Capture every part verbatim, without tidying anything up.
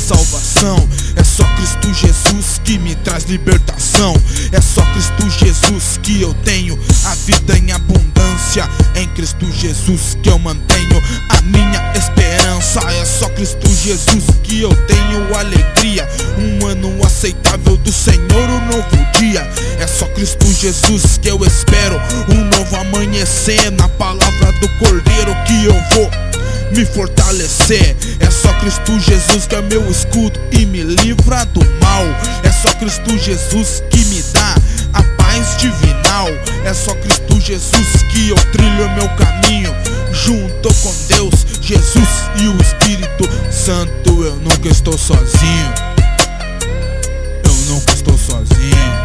salvação. É só Cristo Jesus que me traz libertação. É só Cristo Jesus que eu tenho a vida em abundância. Em Cristo Jesus que eu mantenho a minha esperança. É só Cristo Jesus que eu tenho alegria. Um ano aceitável do Senhor, um novo dia. É só Cristo Jesus que eu espero um novo amanhecer. Na palavra do Cordeiro que eu vou me fortalecer. É só Cristo Jesus que é meu escudo e me livra do mal. É só Cristo Jesus que me dá a paz divinal. É só Cristo Jesus que eu trilho meu caminho junto com Deus, Jesus e o Espírito Santo. Eu nunca estou sozinho. Eu nunca estou sozinho.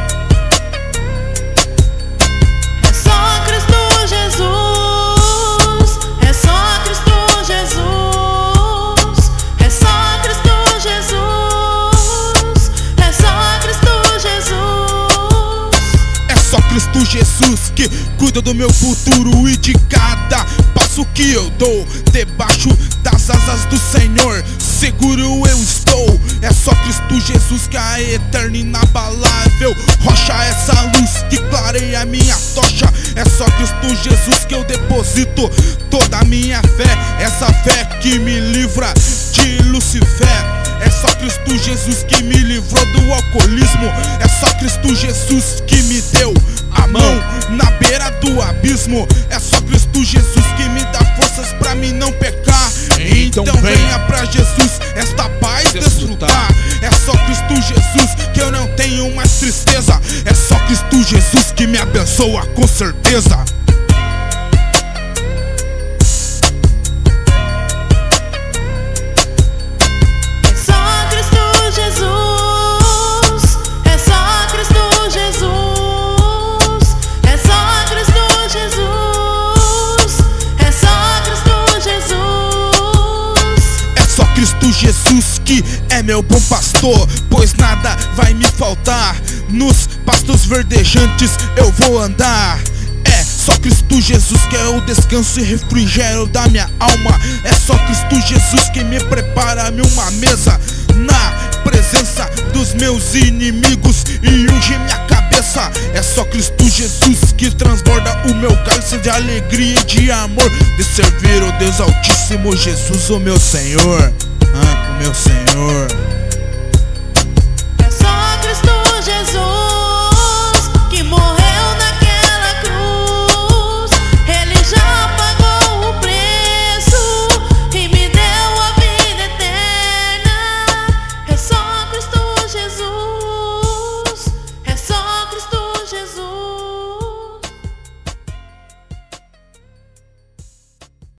Cristo Jesus que cuida do meu futuro e de cada passo que eu dou. Debaixo das asas do Senhor seguro eu estou. É só Cristo Jesus que é a eterna inabalável rocha, essa luz que clareia a minha tocha. É só Cristo Jesus que eu deposito toda a minha fé, essa fé que me livra de Lucifer. É só Cristo Jesus que me livrou do alcoolismo. É só Cristo Jesus que me deu a mão na beira do abismo. É só Cristo Jesus que me dá forças pra mim não pecar. Então, então venha pra Jesus esta paz desfrutar. É só Cristo Jesus que eu não tenho mais tristeza. É só Cristo Jesus que me abençoa com certeza. Jesus que é meu bom pastor, pois nada vai me faltar. Nos pastos verdejantes eu vou andar. É só Cristo Jesus que é o descanso e refrigério da minha alma. É só Cristo Jesus que me prepara uma mesa na presença dos meus inimigos e unge minha cabeça. É só Cristo Jesus que transborda o meu cálice de alegria e de amor, de servir o Deus Altíssimo, Jesus o meu Senhor. Ah, o meu Senhor.